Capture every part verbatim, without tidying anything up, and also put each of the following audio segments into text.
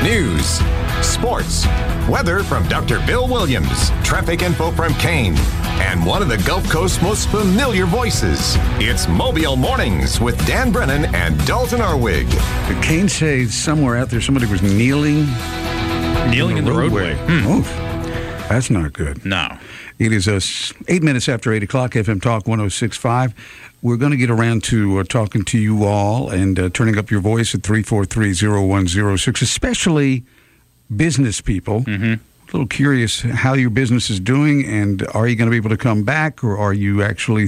news, sports, weather from Doctor Bill Williams, traffic info from Kane, and one of the Gulf Coast's most familiar voices. It's Mobile Mornings with Dan Brennan and Dalton Arwig. Did Kane say somewhere out there somebody was kneeling? Kneeling in the, in the roadway. roadway. Hmm. Oof. That's not good. No. It is uh, eight minutes after eight o'clock, F M Talk one oh six point five. We're going to get around to uh, talking to you all and uh, turning up your voice at three four three, oh one oh six, especially business people. Mm-hmm. A little curious how your business is doing, and are you going to be able to come back, or are you actually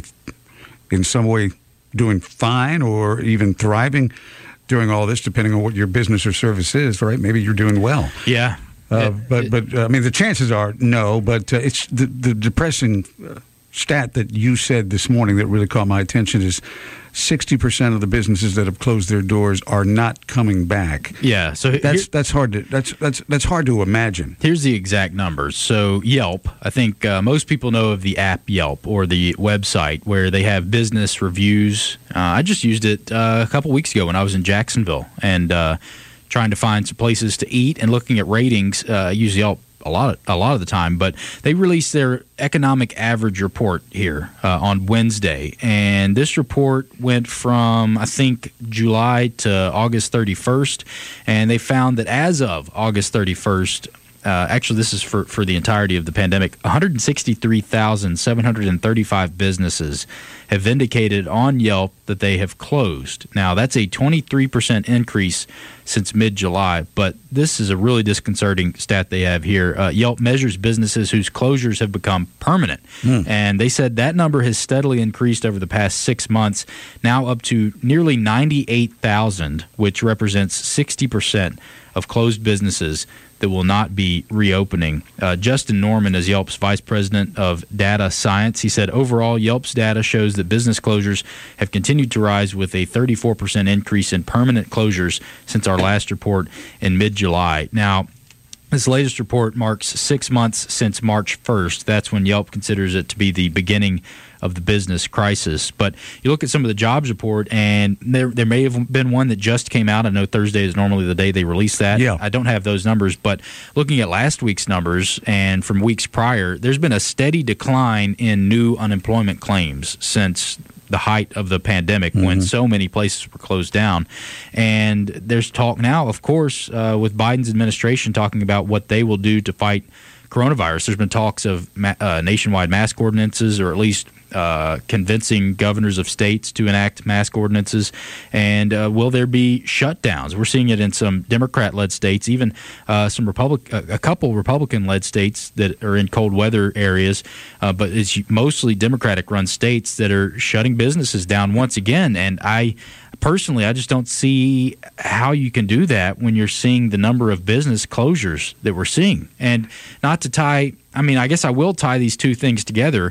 in some way doing fine or even thriving during all this, depending on what your business or service is, right? Maybe you're doing well. Yeah. Uh, but, but uh, I mean, the chances are no, but uh, it's the, the depressing uh, stat that you said this morning that really caught my attention is sixty percent of the businesses that have closed their doors are not coming back. Yeah, so that's here, that's hard to that's that's that's hard to imagine. Here's the exact numbers. So Yelp, I think uh, most people know of the app Yelp or the website where they have business reviews. Uh, I just used it uh, a couple weeks ago when I was in Jacksonville and uh, trying to find some places to eat and looking at ratings. Uh, I use Yelp a lot, of, a lot of the time, but they released their economic average report here uh, on Wednesday, and this report went from I think July to August thirty-first, and they found that as of August thirty-first, uh, actually this is for for the entirety of the pandemic, one hundred sixty-three thousand seven hundred thirty-five businesses have indicated on Yelp that they have closed. Now that's a twenty-three percent increase since mid-July, but this is a really disconcerting stat they have here. Uh, Yelp measures businesses whose closures have become permanent, mm. and they said that number has steadily increased over the past six months, now up to nearly ninety-eight thousand, which represents sixty percent of closed businesses that will not be reopening. Uh, Justin Norman is Yelp's vice president of data science. He said, overall, Yelp's data shows that business closures have continued to rise with a thirty-four percent increase in permanent closures since our last report in mid-July. Now, this latest report marks six months since March first. That's when Yelp considers it to be the beginning of the business crisis. But you look at some of the jobs report, and there there may have been one that just came out. I know Thursday is normally the day they release that. Yeah. I don't have those numbers, but looking at last week's numbers and from weeks prior, there's been a steady decline in new unemployment claims since the height of the pandemic, mm-hmm. when so many places were closed down. And there's talk now, of course, uh, with Biden's administration talking about what they will do to fight coronavirus. There's been talks of ma- uh, nationwide mask ordinances, or at least uh, convincing governors of states to enact mask ordinances. And uh, will there be shutdowns? We're seeing it in some Democrat-led states, even uh, some Republic, a couple Republican-led states that are in cold weather areas, uh, but it's mostly Democratic-run states that are shutting businesses down once again. And I personally, I just don't see how you can do that when you're seeing the number of business closures that we're seeing. And not to tie, I mean, I guess I will tie these two things together.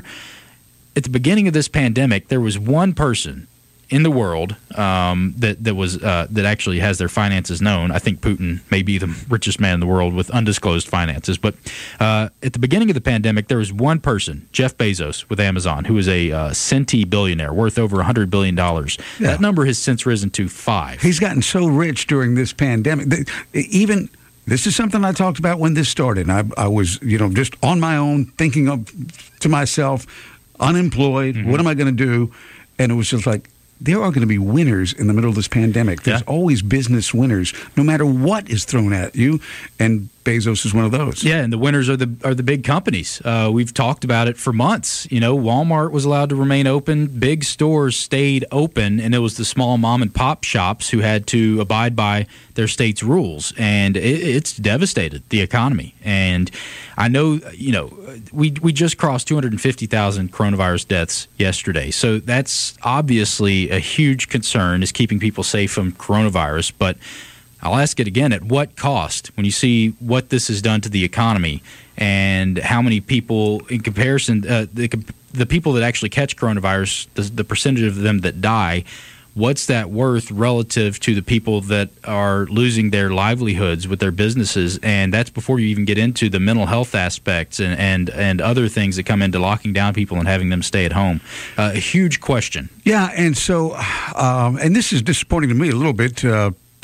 At the beginning of this pandemic, there was one person in the world um, that that was uh, that actually has their finances known. I think Putin may be the richest man in the world with undisclosed finances. But uh, at the beginning of the pandemic, there was one person, Jeff Bezos with Amazon, who is a uh, centie billionaire worth over one hundred billion dollars. Yeah. That number has since risen to five. He's gotten so rich during this pandemic. Even this is something I talked about when this started. I, I was, you know, just on my own thinking of to myself, unemployed. Mm-hmm. What am I going to do? And it was just like, there are going to be winners in the middle of this pandemic. There's yeah. always business winners, no matter what is thrown at you, and Bezos is one of those. Yeah, and the winners are the are the big companies. Uh, we've talked about it for months. You know, Walmart was allowed to remain open. Big stores stayed open, and it was the small mom and pop shops who had to abide by their state's rules, and it, it's devastated the economy. And I know, you know, we we just crossed two hundred fifty thousand coronavirus deaths yesterday, so that's obviously a huge concern, is keeping people safe from coronavirus. But I'll ask it again, at what cost? When you see what this has done to the economy and how many people, in comparison, uh, the, the people that actually catch coronavirus, the, the percentage of them that die, what's that worth relative to the people that are losing their livelihoods with their businesses? And that's before you even get into the mental health aspects and, and, and other things that come into locking down people and having them stay at home. Uh, a huge question. Yeah, and so, um, and this is disappointing to me a little bit, uh,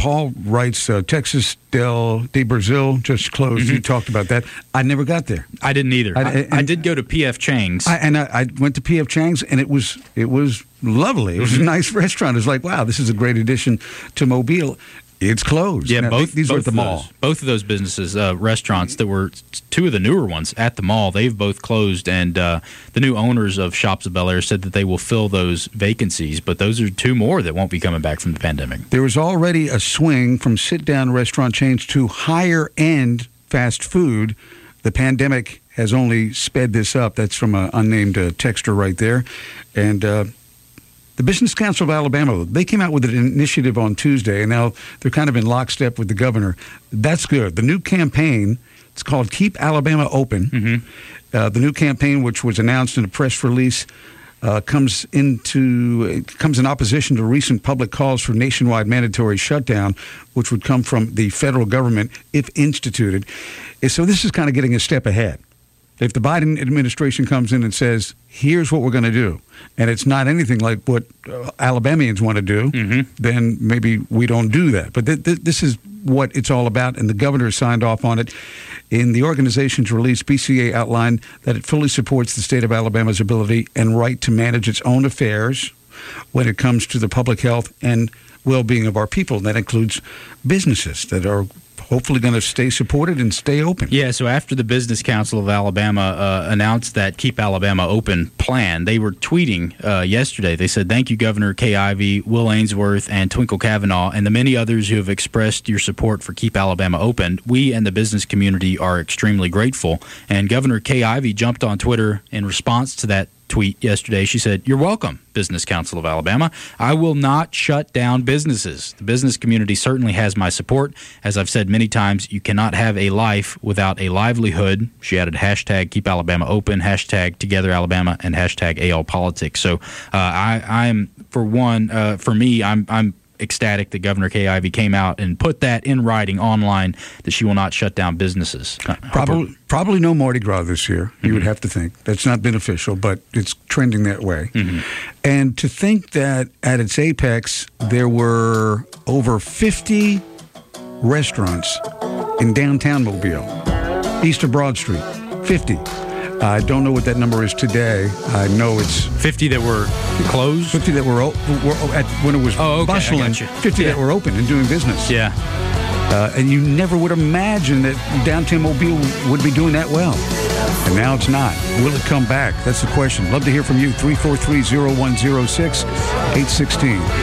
Paul writes, uh, Texas Del de Brazil just closed. Mm-hmm. You talked about that. I never got there. I didn't either. I, I, I did go to P F Chang's. I, and I, I went to P F Chang's, and it was it was lovely. It was Mm-hmm. a nice restaurant. It was like, wow, this is a great addition to Mobile. It's closed. Yeah, now, both these both are at the of mall. Those, both of those businesses, uh, restaurants that were two of the newer ones at the mall, they've both closed. And uh, the new owners of Shops of Bel Air said that they will fill those vacancies. But those are two more that won't be coming back from the pandemic. There was already a swing from sit-down restaurant chains to higher-end fast food. The pandemic has only sped this up. That's from an unnamed uh, texter right there. And uh, the Business Council of Alabama, they came out with an initiative on Tuesday, and now they're kind of in lockstep with the governor. That's good. The new campaign, it's called Keep Alabama Open. Mm-hmm. Uh, the new campaign, which was announced in a press release, uh, comes into it comes in opposition to recent public calls for nationwide mandatory shutdown, which would come from the federal government if instituted. And so this is kind of getting a step ahead. If the Biden administration comes in and says, here's what we're going to do, and it's not anything like what uh, Alabamians want to do, mm-hmm. then maybe we don't do that. But th- th- this is what it's all about, and the governor signed off on it. In the organization's release, B C A outlined that it fully supports the state of Alabama's ability and right to manage its own affairs when it comes to the public health and well-being of our people. And that includes businesses that are hopefully going to stay supported and stay open. Yeah, so after the Business Council of Alabama uh, announced that Keep Alabama Open plan, they were tweeting uh, yesterday. They said, thank you, Governor Kay Ivey, Will Ainsworth, and Twinkle Kavanaugh, and the many others who have expressed your support for Keep Alabama Open. We and the business community are extremely grateful. And Governor Kay Ivey jumped on Twitter in response to that tweet yesterday. She said, you're welcome, Business Council of Alabama. I will not shut down businesses. The business community certainly has my support. As I've said many times, you cannot have a life without a livelihood. She added hashtag Keep Alabama Open, hashtag Together Alabama, and hashtag A L Politics. So uh, I, I'm, for one, uh, for me, I'm, I'm ecstatic that Governor Kay Ivey came out and put that in writing online that she will not shut down businesses. Probably, probably no Mardi Gras this year, mm-hmm. you would have to think. That's not been official, but it's trending that way. Mm-hmm. And to think that at its apex, there were over fifty restaurants in downtown Mobile, east of Broad Street, fifty. I don't know what that number is today. I know it's fifty that were closed. Fifty that were, o- were at when it was oh, okay, bustling. Fifty yeah. that were open and doing business. Yeah, uh, and you never would imagine that downtown Mobile would be doing that well. And now it's not. Will it come back? That's the question. Love to hear from you. three four three, zero one zero six, eight one six.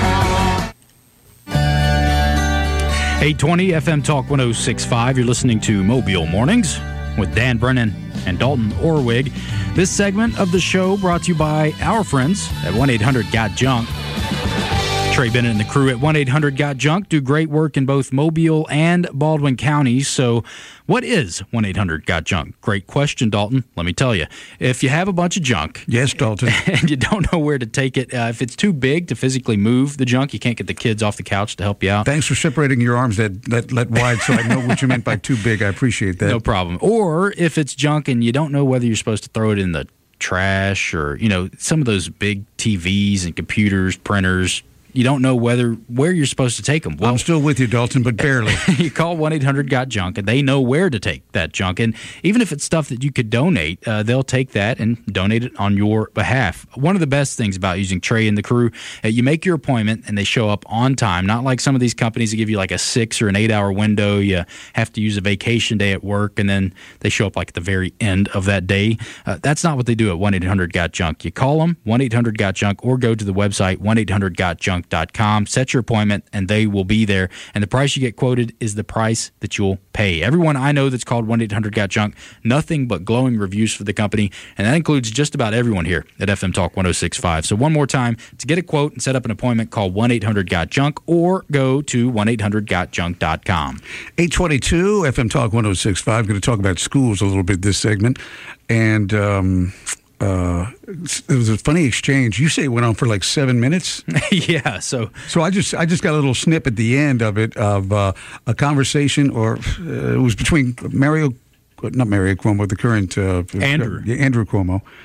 eight twenty F M Talk one oh six point five. You're listening to Mobile Mornings with Dan Brennan and Dalton Orwig. This segment of the show brought to you by our friends at one eight hundred got junk. Trey Bennett and the crew at one eight hundred got junk do great work in both Mobile and Baldwin counties. So what is one eight hundred got junk? Great question, Dalton. Let me tell you. If you have a bunch of junk. Yes, Dalton. And you don't know where to take it, uh, if it's too big to physically move the junk, you can't get the kids off the couch to help you out. Thanks for separating your arms that, that, that wide so I know what you meant by too big. I appreciate that. No problem. Or if it's junk and you don't know whether you're supposed to throw it in the trash or, you know, some of those big T Vs and computers, printers, you don't know whether where you're supposed to take them. Well, I'm still with you, Dalton, but barely. You call one eight hundred got junk, and they know where to take that junk. And even if it's stuff that you could donate, uh, they'll take that and donate it on your behalf. One of the best things about using Trey and the crew, uh, you make your appointment, and they show up on time. Not like some of these companies that give you like a six or an eight-hour window. You have to use a vacation day at work, and then they show up like at the very end of that day. Uh, that's not what they do at one eight hundred got junk. You call them, one eight hundred got junk, or go to the website, one eight hundred got junk dot com. Set your appointment, and they will be there. And the price you get quoted is the price that you'll pay. Everyone I know that's called one eight hundred got junk, nothing but glowing reviews for the company, and that includes just about everyone here at F M Talk one oh six point five. So one more time, to get a quote and set up an appointment, call one eight hundred got junk or go to one eight hundred got junk dot com. eight twenty-two F M Talk one oh six point five. Going to talk about schools a little bit this segment. And um, uh, it was a funny exchange. You say it went on for like seven minutes. Yeah. So so I just I just got a little snip at the end of it of uh, a conversation, or uh, it was between Mario, not Mario Cuomo, the current uh, Andrew uh, Andrew Cuomo.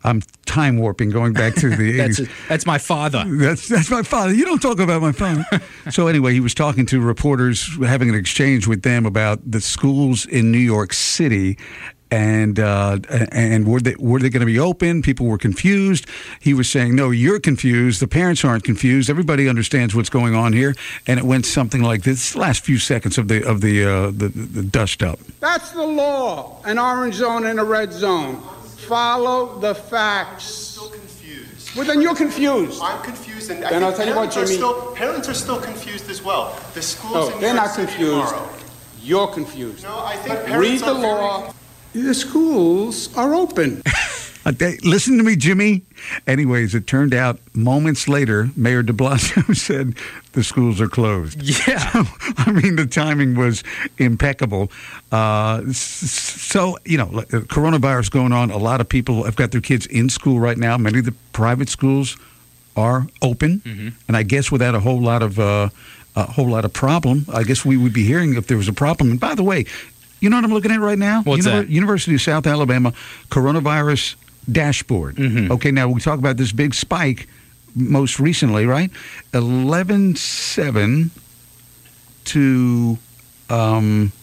I'm time warping, going back to the that's eighties. That's my father. That's that's my father. You don't talk about my father. So anyway, he was talking to reporters, having an exchange with them about the schools in New York City, and uh, and were they were they going to be open? People were confused. He was saying, "No, you're confused. The parents aren't confused. Everybody understands what's going on here." And it went something like this: last few seconds of the of the uh, the, the dust up. That's the law. An orange zone and a red zone. Follow the facts. I'm still confused. Well, then you're confused. I'm confused, and I Then think I'll tell you what, parents, are Jimmy. still, parents are still confused as well. The schools No, in New they're York not City confused. tomorrow. You're confused. No, I think Read parents the are very law. The schools are open. Uh, they, listen to me, Jimmy. Anyways, it turned out moments later, Mayor de Blasio said the schools are closed. Yeah. So, I mean, the timing was impeccable. Uh, s- so, you know, like, uh, coronavirus going on. A lot of people have got their kids in school right now. Many of the private schools are open. Mm-hmm. And I guess without a whole lot of uh, a whole lot of problem, I guess we would be hearing if there was a problem. And by the way, you know what I'm looking at right now? What's that? University of South Alabama coronavirus dashboard. Mm-hmm. Okay, now we talk about this big spike most recently, right? eleven seven to um,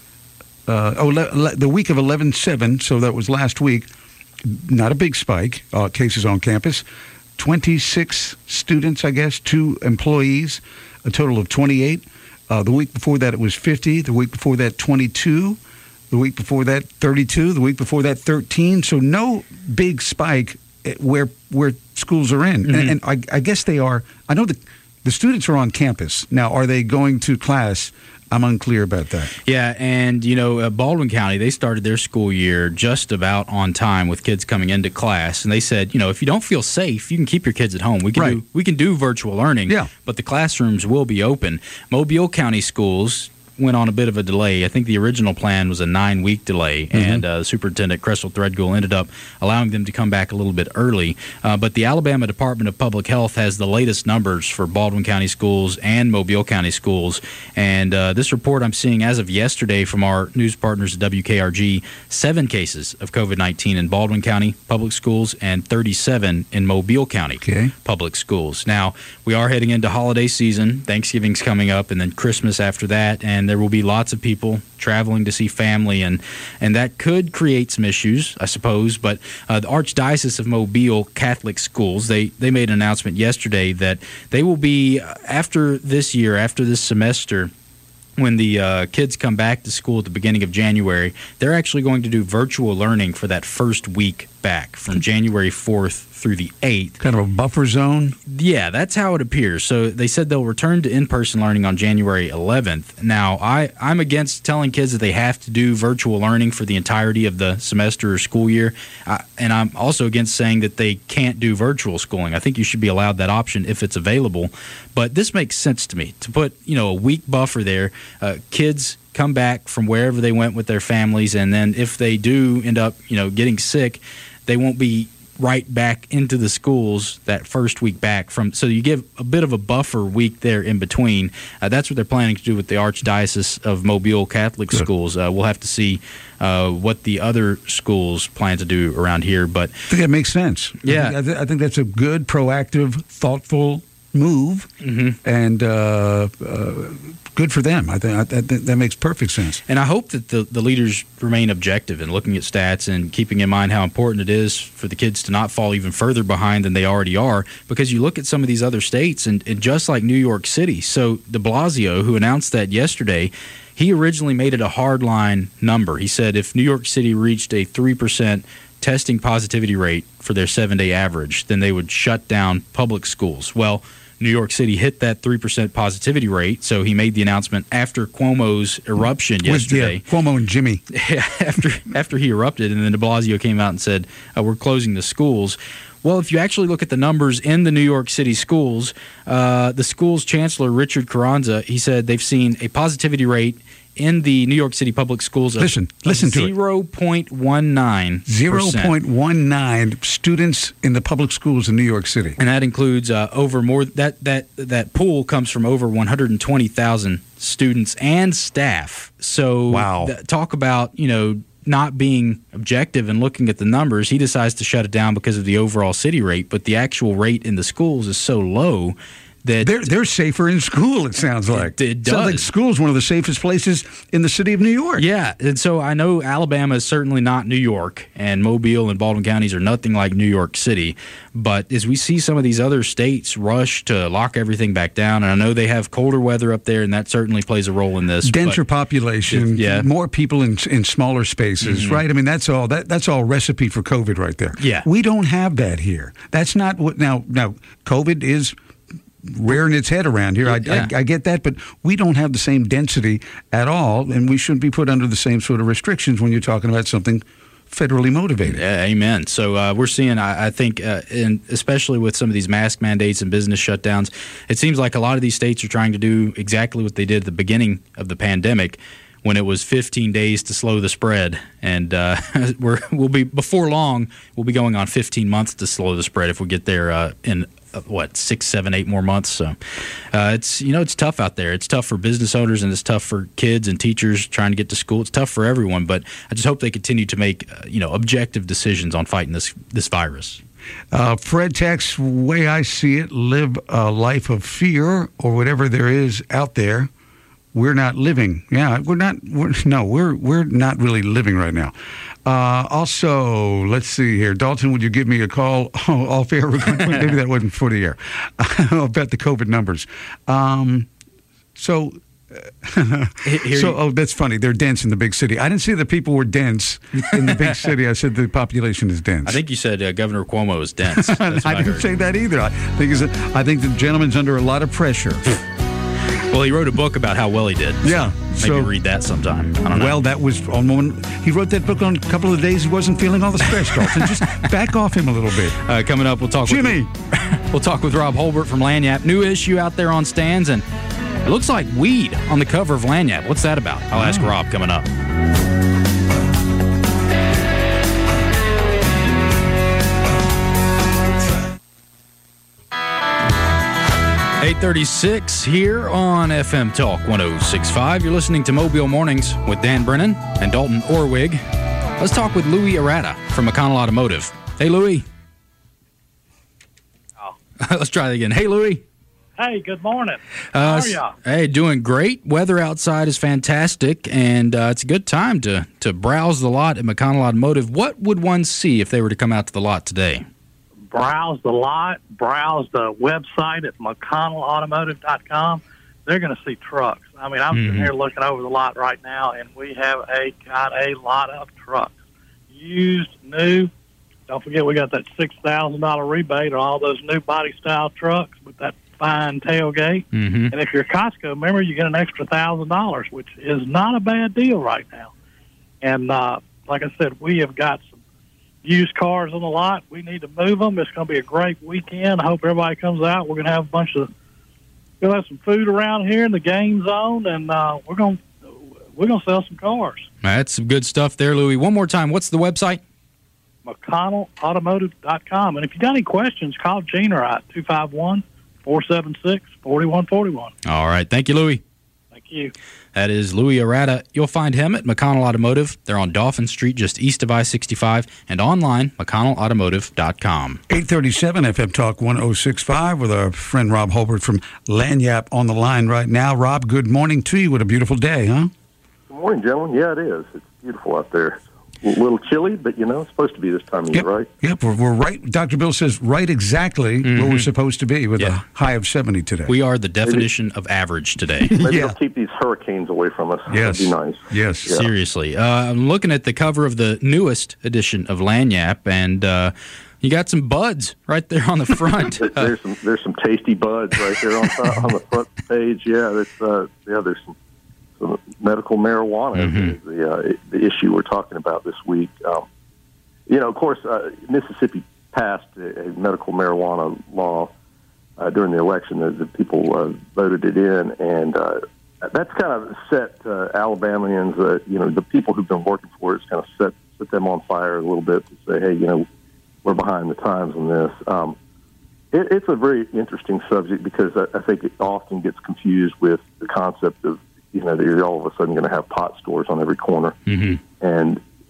uh, oh, le- le- the week of eleven seven, so that was last week. Not a big spike, uh, cases on campus. twenty-six students, I guess, two employees, a total of twenty-eight. Uh, the week before that, it was fifty. The week before that, twenty-two. The week before that, thirty-two. The week before that, thirteen. So no big spike where where schools are in. Mm-hmm. And, and I, I guess they are. I know the, the students are on campus. Now, are they going to class? I'm unclear about that. Yeah, and, you know, uh, Baldwin County, they started their school year just about on time with kids coming into class. And they said, you know, if you don't feel safe, you can keep your kids at home. We can, Right. do, we can do virtual learning, Yeah. but the classrooms will be open. Mobile County schools went on a bit of a delay. I think the original plan was a nine-week delay, Mm-hmm. and uh, Superintendent Cressel Threadgill ended up allowing them to come back a little bit early. Uh, but the Alabama Department of Public Health has the latest numbers for Baldwin County schools and Mobile County schools. And uh, this report I'm seeing as of yesterday from our news partners at W K R G, seven cases of COVID nineteen in Baldwin County public schools and thirty-seven in Mobile County Okay. public schools. Now, we are heading into holiday season. Thanksgiving's coming up, and then Christmas after that, and there will be lots of people traveling to see family, and and that could create some issues, I suppose. But uh, the Archdiocese of Mobile Catholic Schools, they, they made an announcement yesterday that they will be, after this year, after this semester, when the uh, kids come back to school at the beginning of January, they're actually going to do virtual learning for that first week back from January fourth through the eighth. Kind of a buffer zone. Yeah, that's how it appears. So they said they'll return to in-person learning on January eleventh. Now, I, I'm against telling kids that they have to do virtual learning for the entirety of the semester or school year. Uh, and I'm also against saying that they can't do virtual schooling. I think you should be allowed that option if it's available. But this makes sense to me, to put, you know, a week buffer there. Uh, kids come back from wherever they went with their families, and then if they do end up, you know, getting sick, they won't be right back into the schools that first week back from. So you give a bit of a buffer week there in between. Uh, that's what they're planning to do with the Archdiocese of Mobile Catholic Good. Schools. Uh, we'll have to see uh, what the other schools plan to do around here. But I think that makes sense. Yeah. I think, I th- I think that's a good, proactive, thoughtful move, Mhm. and uh, uh, good for them. I think I, I think that makes perfect sense. And I hope that the, the leaders remain objective in looking at stats and keeping in mind how important it is for the kids to not fall even further behind than they already are, because you look at some of these other states, and, and just like New York City. So de Blasio, who announced that yesterday, he originally made it a hardline number. He said if New York City reached a three percent testing positivity rate for their seven-day average, then they would shut down public schools. Well, New York City hit that three percent positivity rate, so he made the announcement after Cuomo's eruption yesterday. With, yeah, Cuomo and Jimmy. after after he erupted, and then de Blasio came out and said, uh, we're closing the schools. Well, if you actually look at the numbers in the New York City schools, uh, the school's chancellor, Richard Carranza, he said they've seen a positivity rate in the New York City public schools of, Listen, listen of to it. zero point one nine. zero point one nine students in the public schools in New York City. And that includes uh, over more that that that pool comes from over one hundred twenty thousand students and staff. So Wow. th- talk about, you know, not being objective and looking at the numbers, he decides to shut it down because of the overall city rate. But the actual rate in the schools is so low that they're they're safer in school. It sounds like it, it does. Sounds like school's one of the safest places in the city of New York. Yeah, and so I know Alabama is certainly not New York, and Mobile and Baldwin counties are nothing like New York City. But as we see some of these other states rush to lock everything back down, and I know they have colder weather up there, and that certainly plays a role in this. Denser population, yeah. more people in in smaller spaces, mm-hmm. right? I mean, that's all. That that's all recipe for COVID right there. Yeah, we don't have that here. That's not what now. Now, COVID is rearing its head around here. I, yeah. I, I get that, but we don't have the same density at all, and we shouldn't be put under the same sort of restrictions when you're talking about something federally motivated. Yeah, amen. So uh, we're seeing, I, I think, uh, and especially with some of these mask mandates and business shutdowns, it seems like a lot of these states are trying to do exactly what they did at the beginning of the pandemic, when it was fifteen days to slow the spread. And uh, we're, we'll be, before long, we'll be going on fifteen months to slow the spread if we get there uh, in, uh, what, six, seven, eight more months. So uh, it's, you know, it's tough out there. It's tough for business owners, and it's tough for kids and teachers trying to get to school. It's tough for everyone, but I just hope they continue to make, uh, you know, objective decisions on fighting this, this virus. Uh, Fred Tex, way I see it, live a life of fear or whatever there is out there. We're not living. Yeah, we're not. We're, no, we're we're not really living right now. Uh, also, let's see here. Dalton, would you give me a call oh, off air? Maybe that wasn't for the air. About the COVID numbers. Um, so, Here so you- oh, that's funny. They're dense in the big city. I didn't say the people were dense in the big city. I said the population is dense. I think you said uh, Governor Cuomo is dense. That's what I I didn't heard. say that either. I think is I think the gentleman's under a lot of pressure. Well, he wrote a book about how well he did. So Yeah, maybe so- read that sometime. I don't know. Well, that was on one. He wrote that book on a couple of days he wasn't feeling all the stress, Dalton. Just back off him a little bit. Uh, coming up, we'll talk Jimmy. with we'll talk with Rob Holbert from Lanyap. New issue out there on stands, and it looks like weed on the cover of Lanyap. What's that about? I'll ask Oh. Rob coming up. eight thirty-six here on F M Talk one oh six point five. You're listening to Mobile Mornings with Dan Brennan and Dalton Orwig. Let's talk with Louis Arata from McConnell Automotive. Hey, Louis. Oh. Let's try that again. Hey, Louis. Hey, good morning. Uh, How are y'all? Hey, doing great. Weather outside is fantastic, and uh, it's a good time to, to browse the lot at McConnell Automotive. What would one see if they were to come out to the lot today? Browse the lot, browse the website at mcconnell automotive dot com. They're going to see trucks. I mean, I'm Mhm. sitting here looking over the lot right now, and we have a got a lot of trucks. Used, new. Don't forget we got that six thousand dollars rebate on all those new body-style trucks with that fine tailgate. Mm-hmm. And if you're a Costco member, you get an extra one thousand dollars, which is not a bad deal right now. And uh, like I said, we have got some used cars on the lot. We need to move them. It's going to be a great weekend. I hope everybody comes out. We're going to have a bunch of, we'll have some food around here in the game zone, and uh, we're going to we're going to sell some cars. That's some good stuff there, Louis. One more time, what's the website? mcconnell automotive dot com. And if you got any questions, call Gina at two five one, four seven six, four one four one. All right. Thank you, Louis. Thank you. That is Louis Arata. You'll find him at McConnell Automotive. They're on Dauphin Street, just east of I sixty-five, and online, mcconnell automotive dot com. eight thirty-seven F M Talk one oh six point five with our friend Rob Holbert from Lanyap on the line right now. Rob, good morning to you. What a beautiful day, huh? Good morning, gentlemen. Yeah, it is. It's beautiful out there. A little chilly, but, you know, it's supposed to be this time of Yep. year, right? Yep, we're, we're right. Doctor Bill says right exactly where we're supposed to be with Yeah. a high of seventy today. We are the definition of average today. Maybe Yeah. it'll keep these hurricanes away from us. Yes. That'd be nice. Yes. Yeah. Seriously. Uh, I'm looking at the cover of the newest edition of Lanyap, and uh, you got some buds right there on the front. There- Uh, There's some there's some tasty buds right there on top, on the front page. Yeah, that's uh, yeah. There's some, some medical marijuana. Mm-hmm. is The uh, the issue we're talking about this week. Um, you know, of course, uh, Mississippi passed a, a medical marijuana law uh, during the election. The, the people uh, voted it in, and uh, that's kind of set uh, Alabamians. Uh, you know, the people who've been working for it, it's kind of set set them on fire a little bit to say, hey, you know, we're behind the times on this. Um, it, it's a very interesting subject because I, I think it often gets confused with the concept of, you know, that you're all of a sudden going to have pot stores on every corner. mhm. And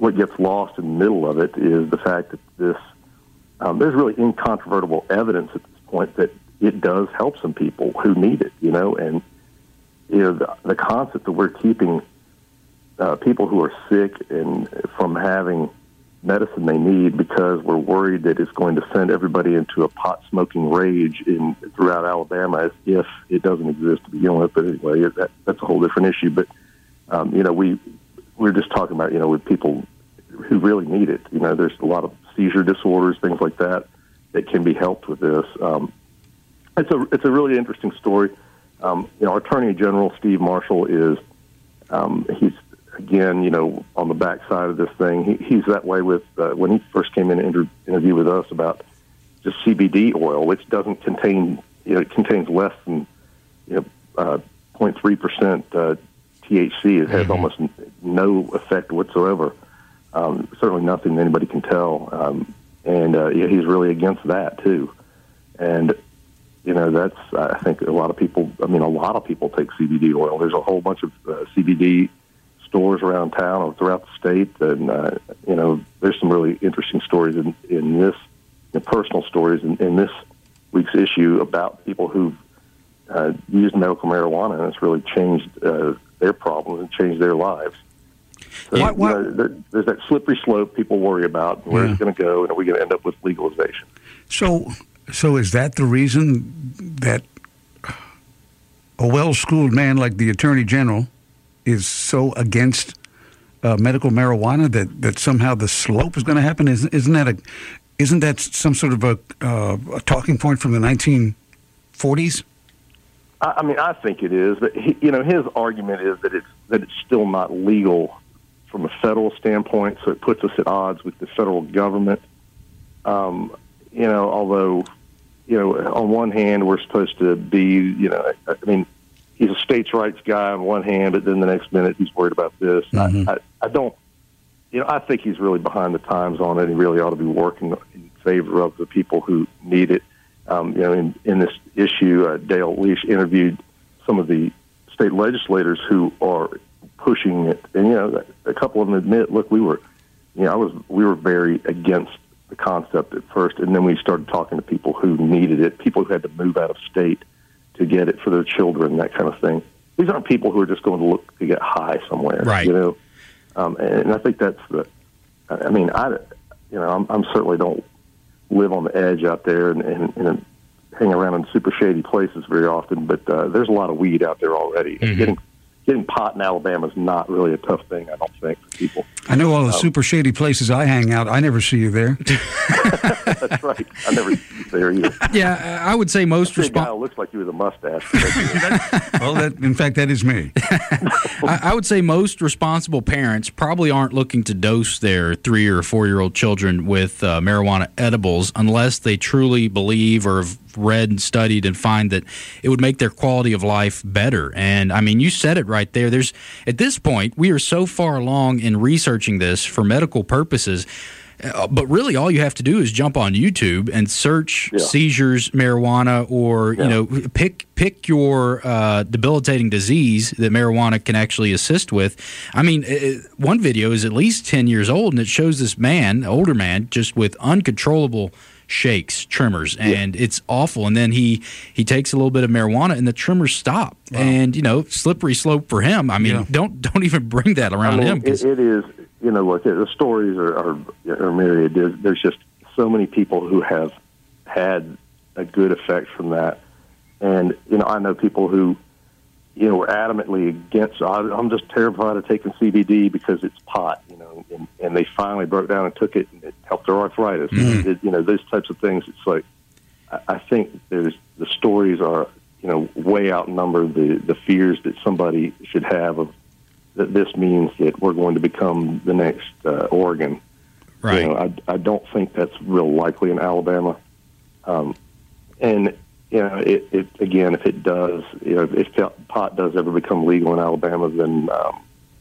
what gets lost in the middle of it is the fact that this um, there's really incontrovertible evidence at this point that it does help some people who need it, you know, and you know the, the concept that we're keeping uh, people who are sick and from having medicine they need because we're worried that it's going to send everybody into a pot-smoking rage in throughout Alabama as if it doesn't exist to begin with. But anyway, that, that's a whole different issue. But, um, you know, we, we're just talking about, you know, with people who really need it. You know, there's a lot of seizure disorders, things like that, that can be helped with this. Um, it's a it's a really interesting story. Um, you know, our Attorney General, Steve Marshall, is um, he's, again, you know, on the backside of this thing. He, he's that way with, uh, when he first came in and inter- interview with us about just C B D oil, which doesn't contain, you know, it contains less than, you know, uh, zero point three percent uh, T H C. It has mm-hmm. almost n- no effect whatsoever. Um, certainly nothing anybody can tell. Um, and uh, yeah, he's really against that, too. And, you know, that's, I think a lot of people, I mean, a lot of people take C B D oil. There's a whole bunch of uh, C B D stores around town or throughout the state, and uh, you know, there's some really interesting stories in, in this, you know, personal stories in, in this week's issue about people who've uh, used medical marijuana, and it's really changed uh, their problems and changed their lives. So, what, what? You know, there, there's that slippery slope people worry about. Where's yeah. it going to go, and are we going to end up with legalization? So, so is that the reason that a well-schooled man like the Attorney General is so against uh, medical marijuana that, that somehow the slope is going to happen? Isn't, isn't that a isn't that some sort of a, uh, a talking point from the nineteen forties? I, I mean, I think it is, but he, you know, his argument is that it's that it's still not legal from a federal standpoint, so it puts us at odds with the federal government. Um, you know, although you know, on one hand, we're supposed to be, you know, I, I mean. He's a states' rights guy on one hand, but then the next minute he's worried about this. Mm-hmm. I, I, I don't, you know, I think he's really behind the times on it. He really ought to be working in favor of the people who need it. Um, you know, in, in this issue, uh, Dale Leash interviewed some of the state legislators who are pushing it, and you know, a couple of them admit, look, we were, you know, I was, we were very against the concept at first, and then we started talking to people who needed it, people who had to move out of state to get it for their children, that kind of thing. These aren't people who are just going to look to get high somewhere, right? You know, um, and I think that's the. I mean, I, you know, I'm, I'm certainly don't live on the edge out there and, and, and hang around in super shady places very often, but uh, there's a lot of weed out there already. Mm-hmm. Getting getting pot in Alabama is not really a tough thing, I don't think, for people. I know all the um, super shady places I hang out. I never see you there. That's right. I never see you there either. Yeah, I would say most responsible. Looks like you with a mustache. Well, that, in fact, that is me. I, I would say most responsible parents probably aren't looking to dose their three or four year old children with uh, marijuana edibles unless they truly believe or have read and studied and find that it would make their quality of life better. And I mean, you said it right there. There's at this point, we are so far along in researching this for medical purposes. Uh, but really, all you have to do is jump on YouTube and search yeah. seizures, marijuana, or yeah. you know, pick pick your uh, debilitating disease that marijuana can actually assist with. I mean, it, one video is at least ten years old, and it shows this man, older man, just with uncontrollable shakes, tremors, and yeah. it's awful. And then he he takes a little bit of marijuana, and the tremors stop. Wow. And you know, slippery slope for him. I mean, yeah. don't don't even bring that around I mean, him. It, it is. You know, look, the stories are, are, are myriad. There's, there's just so many people who have had a good effect from that. And, you know, I know people who, you know, were adamantly against, I'm just terrified of taking C B D because it's pot, you know, and, and they finally broke down and took it, and it helped their arthritis. Mm-hmm. It, you know, those types of things. It's like, I, I think there's, the stories are, you know, way outnumber the, the fears that somebody should have of, that this means that we're going to become the next uh, Oregon. Right. You know, I, I don't think that's real likely in Alabama. Um, and, you know, it, it again, if it does, you know, if pot does ever become legal in Alabama, then, um, you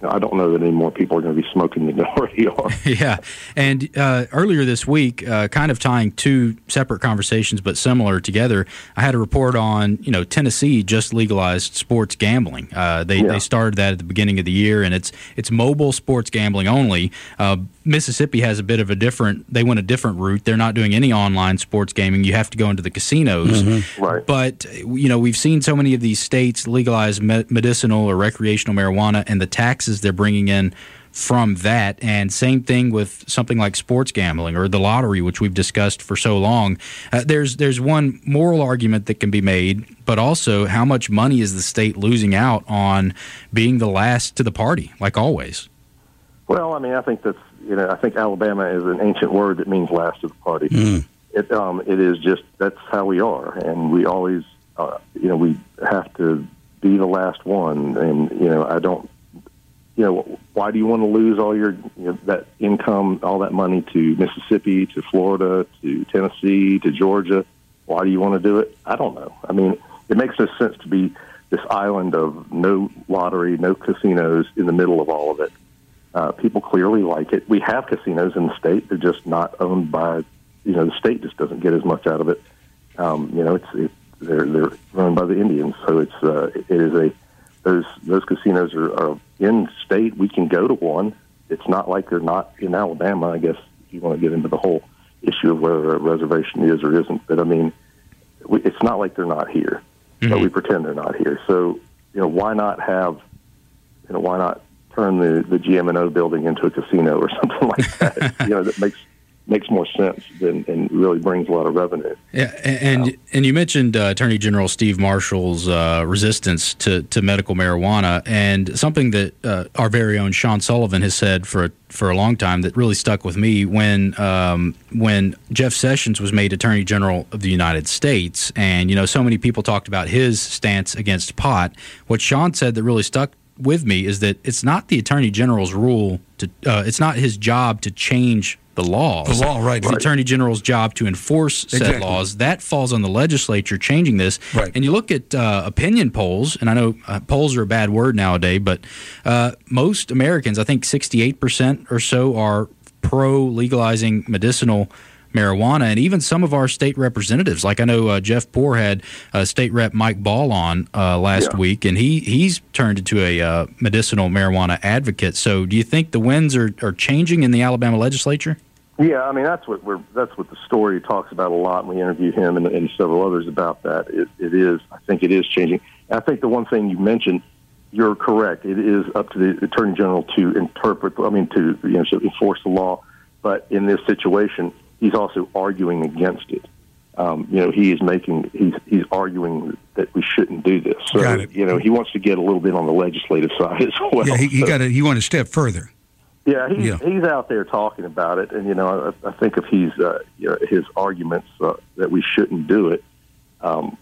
I don't know that any more people are going to be smoking than they already are. Yeah. And uh, earlier this week, uh, kind of tying two separate conversations but similar together, I had a report on, you know, Tennessee just legalized sports gambling. Uh, they, Yeah. they started that at the beginning of the year, and it's it's mobile sports gambling only. Uh, Mississippi has a bit of a different, they went a different route. They're not doing any online sports gaming. You have to go into the casinos. Mm-hmm. Right. But, you know, we've seen so many of these states legalize me- medicinal or recreational marijuana, and the taxes they're bringing in from that. And same thing with something like sports gambling or the lottery, which we've discussed for so long. Uh, there's there's one moral argument that can be made, but also how much money is the state losing out on being the last to the party, like always? Well, I mean, I think that's, you know, I think Alabama is an ancient word that means last of the party. Mm. It, um, it is just, that's how we are. And we always, uh, you know, we have to be the last one. And, you know, I don't, you know, why do you want to lose all your, you know, that income, all that money to Mississippi, to Florida, to Tennessee, to Georgia? Why do you want to do it? I don't know. I mean, it makes no sense to be this island of no lottery, no casinos in the middle of all of it. Uh, people clearly like it. We have casinos in the state. They're just not owned by, you know, the state just doesn't get as much out of it. Um, you know, it's it, they're they're run by the Indians, so it's uh, it is a those those casinos are, are in state. We can go to one. It's not like they're not in Alabama. I guess if you want to get into the whole issue of whether a reservation is or isn't, but I mean, we, it's not like they're not here, mm-hmm. but we pretend they're not here. So, you know, why not have, you know, why not turn the, the G M and O building into a casino or something like that? You know, that makes makes more sense than, and really brings a lot of revenue. Yeah, and um, and you mentioned uh, Attorney General Steve Marshall's uh, resistance to, to medical marijuana, and something that uh, our very own Sean Sullivan has said for for a long time that really stuck with me when um, when Jeff Sessions was made Attorney General of the United States, and you know so many people talked about his stance against pot. What Sean said that really stuck with me is that it's not the Attorney General's rule to uh, it's not his job to change the laws. The law, right. It's the Attorney General's job to enforce said exactly. laws. That falls on the legislature changing this. Right. And you look at uh, opinion polls, and I know uh, polls are a bad word nowadays, but uh, most Americans, I think sixty-eight percent or so, are pro-legalizing medicinal marijuana, and even some of our state representatives, like I know uh, Jeff Poore had uh, State Rep Mike Ball on uh, last Yeah. week, and he he's turned into a uh, medicinal marijuana advocate. So, do you think the winds are, are changing in the Alabama legislature? Yeah, I mean that's what we're that's what the story talks about a lot. And we interview him and, and several others about that. It, it is, I think, it is changing. And I think the one thing you mentioned, you're correct. It is up to the Attorney General to interpret. I mean, to you know, to enforce the law. But in this situation, he's also arguing against it. Um, you know, he is making he's he's arguing that we shouldn't do this. So, Got it. you know, he wants to get a little bit on the legislative side as well. Yeah, he, he So- got he went a step further. Yeah, he's, Yeah. he's out there talking about it, and you know, I, I think if he's uh, you know, his arguments uh, that we shouldn't do it. Um,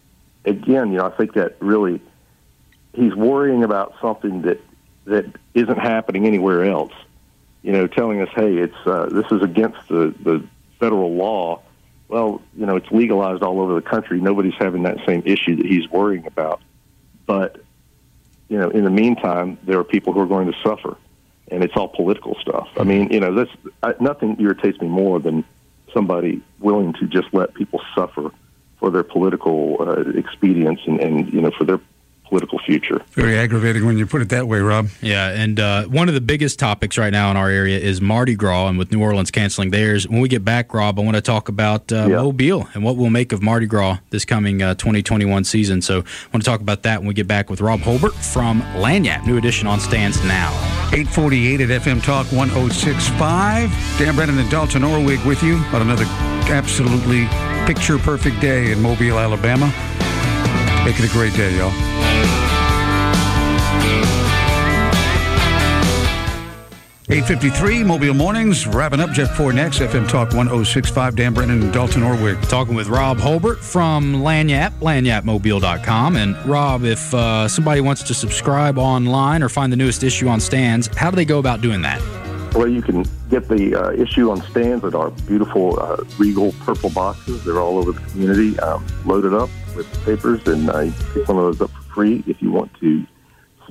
again, you know, I think that really he's worrying about something that that isn't happening anywhere else. You know, telling us, hey, it's uh, this is against the, the federal law. Well, you know, it's legalized all over the country. Nobody's having that same issue that he's worrying about. But you know, in the meantime, there are people who are going to suffer. And it's all political stuff. I mean, you know, that's I, nothing irritates me more than somebody willing to just let people suffer for their political uh, expedience and, and, you know, for their political future. Very aggravating when you put it that way, Rob. Yeah, and uh, one of the biggest topics right now in our area is Mardi Gras, and with New Orleans canceling theirs. When we get back, Rob, I want to talk about uh, Yeah. Mobile and what we'll make of Mardi Gras this coming uh, twenty twenty-one season. So I want to talk about that when we get back with Rob Holbert from Lanyap. New edition on stands now. eight forty-eight at F M Talk one oh six point five. Dan Brennan and Dalton Orwig with you on another absolutely picture-perfect day in Mobile, Alabama. Make it a great day, y'all. eight fifty-three, Mobile Mornings, wrapping up. Jeff Poore next, F M Talk one oh six point five. Dan Brennan and Dalton Orwig. Talking with Rob Holbert from Lanyap, lanyap mobile dot com. And Rob, if uh, somebody wants to subscribe online or find the newest issue on stands, how do they go about doing that? Well, you can get the uh, issue on stands at our beautiful uh, Regal purple boxes. They're all over the community, um, loaded up with papers, and uh, you can pick one of those up for free if you want to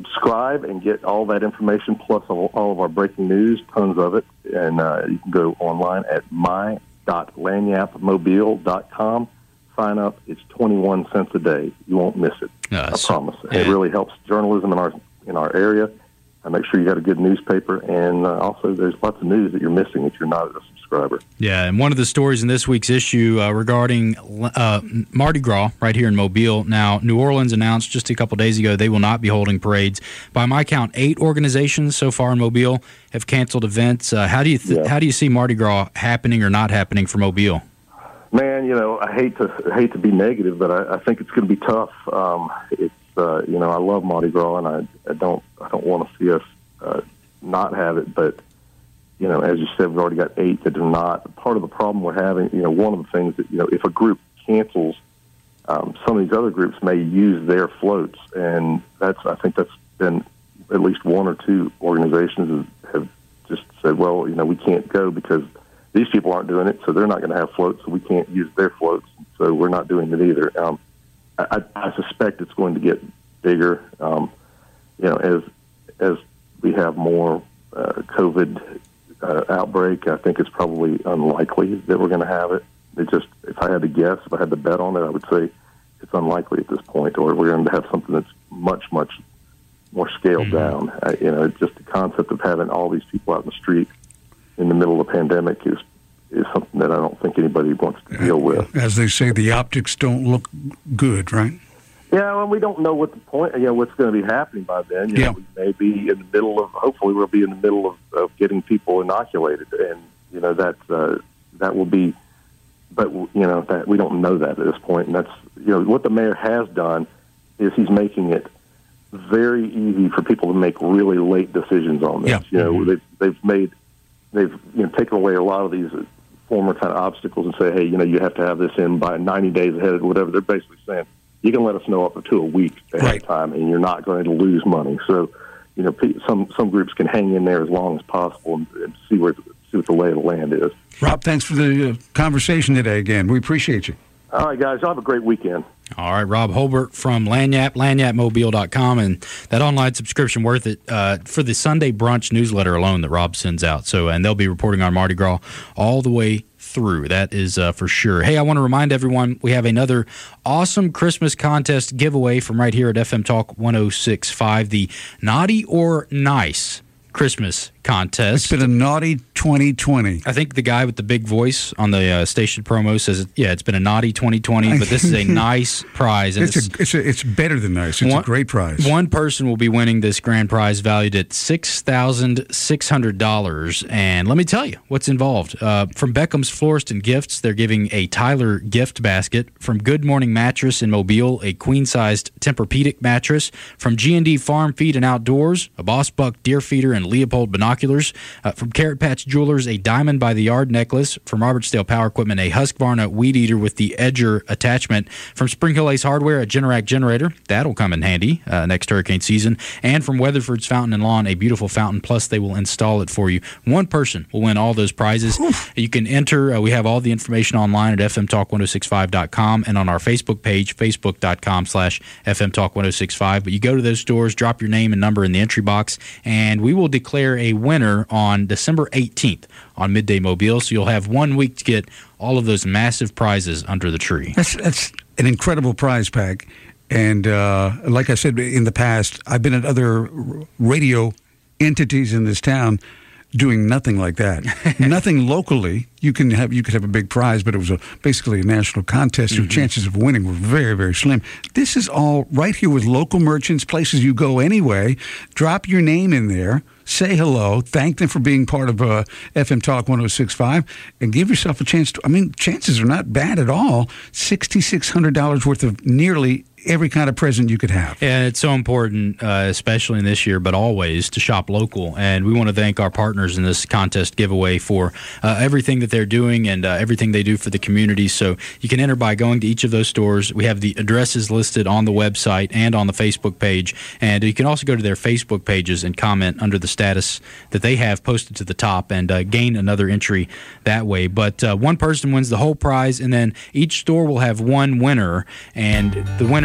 subscribe and get all that information, plus all, all of our breaking news, tons of it. And uh, you can go online at my dot lanyap mobile dot com. Sign up. It's twenty-one cents a day. You won't miss it. No, I promise. Yeah. It really helps journalism in our in our area. I make sure you got a good newspaper, and uh, also there's lots of news that you're missing if you're not a subscriber. Yeah, and one of the stories in this week's issue uh, regarding uh, Mardi Gras right here in Mobile. Now, New Orleans announced just a couple days ago they will not be holding parades. By my count, eight organizations so far in Mobile have canceled events. Uh, how do you th- Yeah. how do you see Mardi Gras happening or not happening for Mobile? Man, you know, I hate to I hate to be negative, but I, I think it's going to be tough. Um, it's uh, you know, I love Mardi Gras, and I, I don't I don't want to see us uh, not have it. But you know, as you said, we've already got eight that do not. Part of the problem we're having, you know, one of the things that you know, if a group cancels, um, some of these other groups may use their floats, and that's I think that's been at least one or two organizations have just said, well, you know, we can't go because these people aren't doing it, so they're not going to have floats, so we can't use their floats, so we're not doing it either. Um, I, I suspect it's going to get bigger. Um, you know, as as we have more uh, COVID uh, outbreak, I think it's probably unlikely that we're going to have it. It just, if I had to guess, if I had to bet on it, I would say it's unlikely at this point, or we're going to have something that's much, much more scaled mm-hmm. down. Uh, you know, it's just the concept of having all these people out in the street in the middle of a pandemic is is something that I don't think anybody wants to deal with. As they say, the optics don't look good, right? Yeah, well, we don't know what the point, you know, what's going to be happening by then. You yeah. know, we may be in the middle of, hopefully we'll be in the middle of, of getting people inoculated, and, you know, that, uh, that will be, but, you know, that we don't know that at this point, and that's, you know, what the mayor has done is he's making it very easy for people to make really late decisions on this. Yeah. You know, mm-hmm. they've, they've made, they've, you know, taken away a lot of these former kind of obstacles and say, hey, you know, you have to have this in by ninety days ahead or whatever. They're basically saying, you can let us know up to a week ahead right. of time, and you're not going to lose money. So, you know, some some groups can hang in there as long as possible and, and see where see what the lay of the land is. Rob, thanks for the uh, conversation today again. We appreciate you. All right, guys. Y'all have a great weekend. All right, Rob Holbert from Lanyap, lanyap mobile dot com, and that online subscription worth it uh, for the Sunday brunch newsletter alone that Rob sends out. So, and they'll be reporting on Mardi Gras all the way through. That is uh, for sure. Hey, I want to remind everyone we have another awesome Christmas contest giveaway from right here at F M Talk one oh six point five, the Naughty or Nice Christmas contest. It's been a naughty twenty twenty. I think the guy with the big voice on the uh, station promo says, yeah, it's been a naughty twenty twenty, but this is a nice prize. And it's, it's, a, it's, a, it's better than nice. It's one, a great prize. One person will be winning this grand prize valued at six thousand six hundred dollars. And let me tell you what's involved. Uh, from Beckham's Florist and Gifts, they're giving a Tyler gift basket. From Good Morning Mattress in Mobile, a queen-sized Tempur-Pedic mattress. From G and D Farm Feed and Outdoors, a Boss Buck deer feeder and Leopold binoculars. Uh, from Carrot Patch Jewelers, a Diamond by the Yard necklace. From Robertsdale Power Equipment, a Husqvarna weed eater with the Edger attachment. From Spring Hill Ace Hardware, a Generac generator. That'll come in handy uh, next hurricane season. And from Weatherford's Fountain and Lawn, a beautiful fountain, plus they will install it for you. One person will win all those prizes. Oof. You can enter. Uh, we have all the information online at f m talk ten sixty-five dot com and on our Facebook page, facebook dot com slash f m talk ten sixty-five. But you go to those stores, drop your name and number in the entry box, and we will declare a winner on December eighteenth on Midday Mobile. So you'll have one week to get all of those massive prizes under the tree. That's that's an incredible prize pack. And uh, like I said in the past, I've been at other radio entities in this town doing nothing like that. Nothing locally. You can have you could have a big prize, but it was a, basically a national contest. Your mm-hmm. chances of winning were very, very slim. This is all right here with local merchants, places you go anyway. Drop your name in there. Say hello. Thank them for being part of uh, F M Talk ten sixty-five, and give yourself a chance to. I mean, chances are not bad at all. six thousand six hundred dollars worth of nearly every kind of present you could have. Yeah, it's so important, uh, especially in this year, but always, to shop local. And we want to thank our partners in this contest giveaway for uh, everything that they're doing and uh, everything they do for the community. So you can enter by going to each of those stores. We have the addresses listed on the website and on the Facebook page. And you can also go to their Facebook pages and comment under the status that they have posted to the top and uh, gain another entry that way. But uh, one person wins the whole prize, and then each store will have one winner, and the winner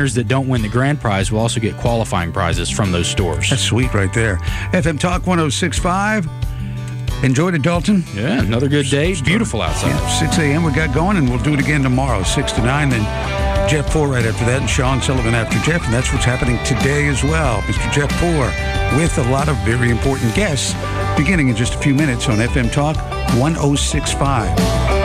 winners that don't win the grand prize will also get qualifying prizes from those stores. That's sweet right there. F M Talk one oh six point five. Enjoyed it, Dalton. Yeah, another good day. It's beautiful outside. Yeah, six a.m. we got going, and we'll do it again tomorrow, six to nine. Then Jeff Four right after that, and Sean Sullivan after Jeff. And that's what's happening today as well. Mister Jeff Four with a lot of very important guests beginning in just a few minutes on F M Talk one oh six point five.